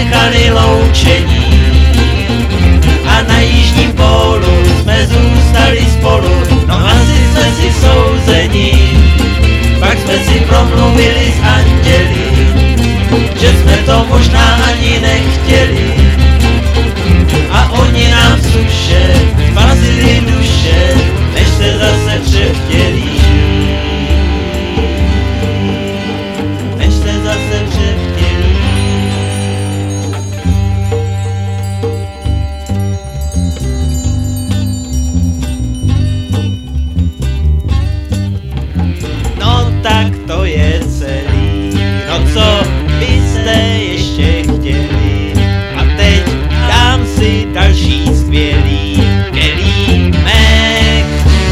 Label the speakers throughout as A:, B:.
A: nechali loučení a na jižním pólu jsme zůstali spolu, no asi jsme si souzení. Pak jsme si promluvili s anděli, že jsme to možná ani nechtěli, a oni nám suše spasili duše, než se zase převtělí. Než se zase převtělí. No tak to je celý, no co byste ještě chtěli? A teď dám si další skvělý kelímek.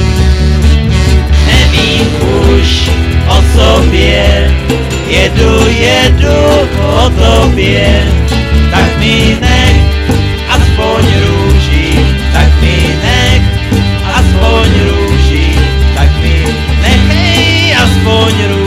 A: Nevím už o sobě, jedu o tobě, tak mi nech aspoň růži, tak mi nech aspoň růži, tak mi nechej aspoň růži.